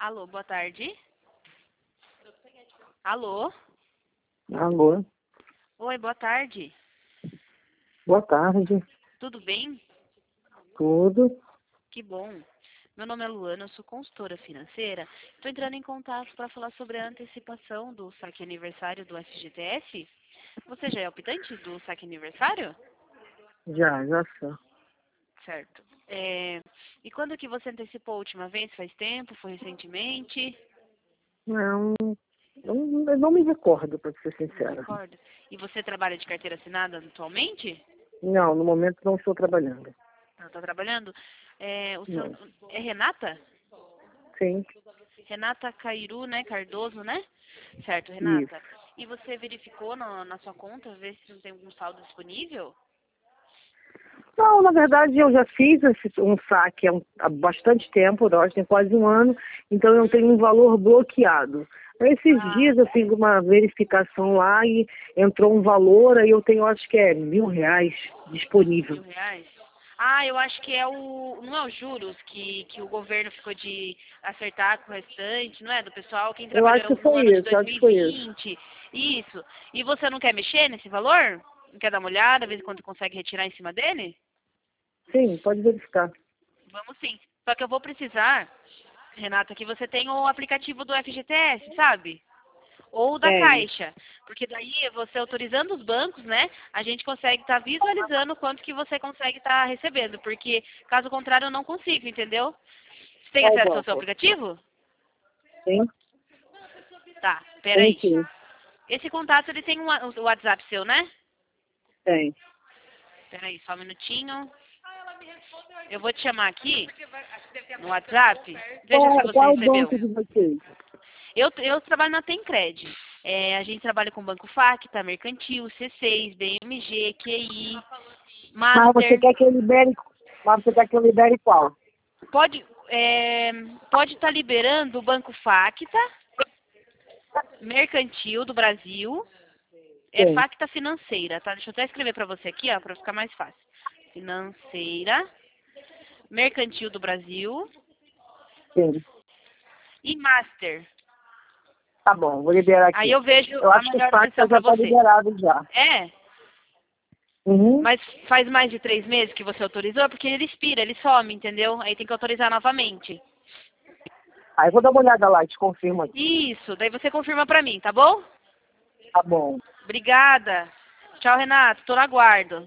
Alô, boa tarde. Alô? Alô, Oi, boa tarde. boa tarde, Tudo bem? tudo. Que bom. Meu nome é Luana, eu sou consultora financeira. Estou entrando em contato para falar sobre a antecipação do saque aniversário do FGTS. Você já é optante do saque aniversário? Já sou. Certo. E quando que você antecipou a última vez? Faz tempo? Foi recentemente? Não, eu não me recordo, para ser Não sincera. recordo. E você trabalha de carteira assinada atualmente? Não, no momento não estou trabalhando. Não está trabalhando? O seu Não. é Renata? Sim, Renata Cairu, né? Cardoso, né? Certo, isso. Renata. E você verificou na sua conta, ver se não tem algum saldo disponível? Não, na verdade eu já fiz um saque há bastante tempo, eu acho que tem quase um ano, então eu tenho um valor bloqueado. Esses Ah, dias eu fiz uma verificação lá e entrou um valor, aí eu tenho, acho que é R$ 1.000 disponível. R$ 1.000? Ah, eu acho que é não é os juros que o governo ficou de acertar com o restante, não é? Do pessoal, quem Eu acho que trabalhou no foi ano de isso, eu acho que foi isso. 2020. Isso. E você não quer mexer nesse valor? Não quer dar uma olhada, ver quanto consegue retirar em cima dele? Sim, pode verificar. Vamos sim. Só que eu vou precisar, Renata, que você tenha o aplicativo do FGTS, sabe? Ou da Tenho. Caixa. Porque daí, você autorizando os bancos, né, a gente consegue estar visualizando quanto que você consegue estar recebendo. Porque, caso contrário, eu não consigo, entendeu? Você tem Qual acesso ao seu banco? aplicativo? Sim, Tá, tem peraí. sim. Esse contato, ele tem o WhatsApp seu, né? Tem. Peraí, só um minutinho. Eu vou te chamar aqui no WhatsApp. Veja se você Qual o recebeu. banco de vocês? Eu trabalho na Tencred. A gente trabalha com Banco Facta, Mercantil, C6, BMG, QI, Mas você Master. quer que eu libere, mas você quer que eu libere qual? Pode estar liberando o Banco Facta, Mercantil do Brasil, Sim, Facta Financeira, tá? Deixa eu até escrever para você aqui, ó, para ficar mais fácil. Financeira, Mercantil do Brasil sim. e Master. Tá bom, vou liberar Aí aqui. eu vejo Eu a acho que o melhor Facta opção já para está você. liberado já. É? Uhum. Mas faz mais de 3 meses que você autorizou? Porque ele expira, ele some, entendeu? Aí tem que autorizar novamente. Aí eu vou dar uma olhada lá, te confirmo aqui. Isso, daí você confirma pra mim, tá bom? Tá bom. Obrigada. Tchau, Renato. Tô no aguardo.